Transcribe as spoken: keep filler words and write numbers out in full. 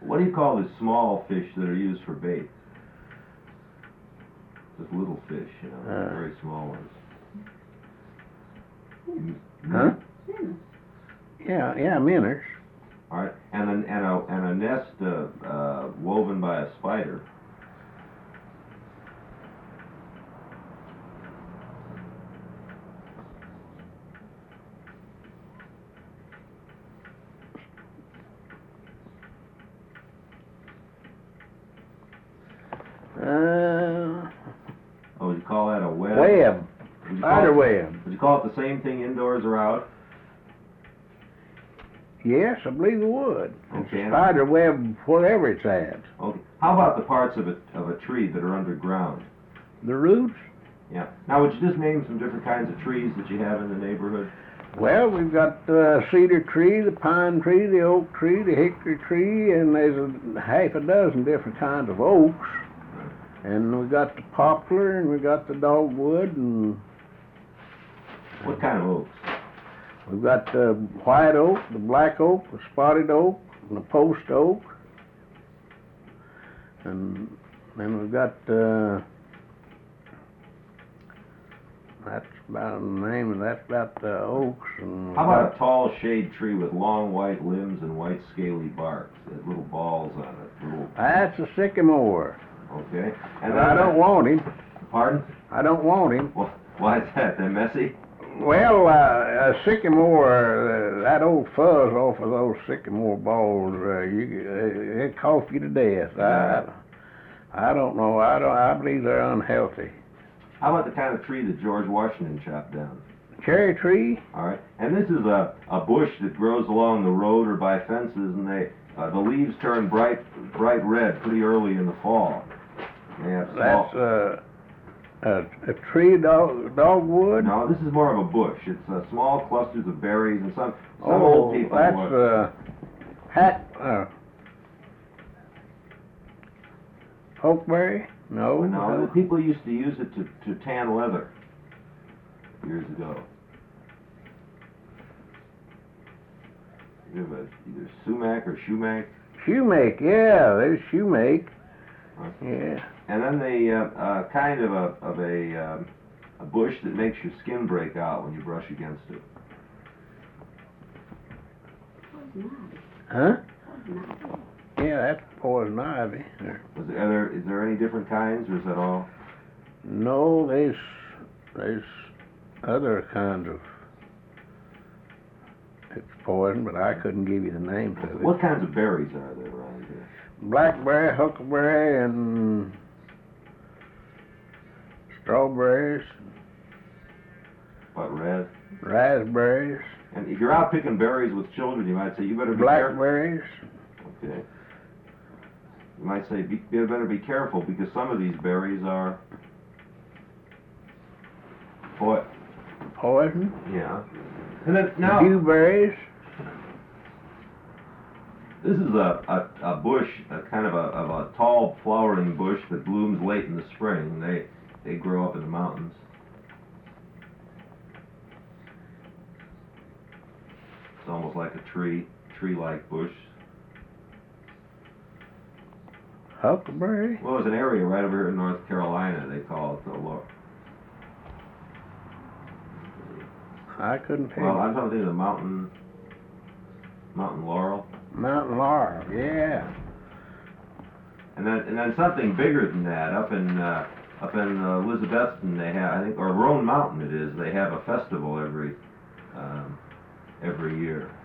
What do you call the small fish that are used for bait? Just little fish, you know, Uh. very small ones. Huh? Yeah, yeah, minnows. All right, and a, and a, and a nest uh, uh, woven by a spider. Uh, Oh, would you call that a web? web. Would you call Spider it- web. Would you call it the same thing indoors or out? Yes, I believe it would. Okay. Spider web, wherever it's at. Okay. How about the parts of a, of a tree that are underground? The roots? Yeah. Now, would you just name some different kinds of trees that you have in the neighborhood? Well, we've got the cedar tree, the pine tree, the oak tree, the hickory tree, and there's a half a dozen different kinds of oaks. And we got the poplar, and we got the dogwood, and What kind of oaks? we've got the white oak, the black oak, the spotted oak, and the post oak. And then we've got, uh, that's about the name, and that's about the oaks. And How about a tall shade tree with long white limbs and white scaly bark? With little balls on it. Little. That's a sycamore. Okay. And I don't want him. Pardon? I don't want him. Well, why is that? They're messy? Well, uh, a sycamore, uh, that old fuzz off of those sycamore balls, uh, you, uh, it cough you to death. I, I don't know. I don't. I believe they're unhealthy. How about the kind of tree that George Washington chopped down? Cherry tree. All right. And this is a, a bush that grows along the road or by fences, and they uh, the leaves turn bright bright red pretty early in the fall. They have small. That's uh, a, a tree dog dogwood. No, this is more of a bush. It's uh, small clusters of berries, and some some Oh, old people. that's would- uh, hat. Uh, Pokeberry? No. No, the people used to use it to, to tan leather years ago. You have a, either sumac or shumac. Shoemake, yeah, there's shoemake. Huh? Yeah. And then they uh, uh, kind of a of a um, a bush that makes your skin break out when you brush against it. Huh? Yeah, that's poison ivy. Was there, are there is there any different kinds, or is that all? No, there's there's other kinds of it's poison, but I couldn't give you the names of it. What kinds of berries are there around here? Blackberry, huckleberry, and strawberries, What, red? raspberries, And if you're out picking berries with children, you might say you better be careful. blackberries. Okay. You might say be, you better be careful because some of these berries are what? Poison. Yeah. And then now Dewberries. this is a, a, a bush, a kind of a of a tall flowering bush that blooms late in the spring. They they grow up in the mountains. It's almost like a tree, tree-like bush. Huckleberry. Well, there's an area right over here in North Carolina. They call it the Laurel. I couldn't tell. Well, you. I'm talking the mountain, mountain laurel, Mountain laurel. Yeah. and then and then something bigger than that up in uh, up in uh, Elizabethton. They have, I think, or Roan Mountain it is. They have a festival every um, every year.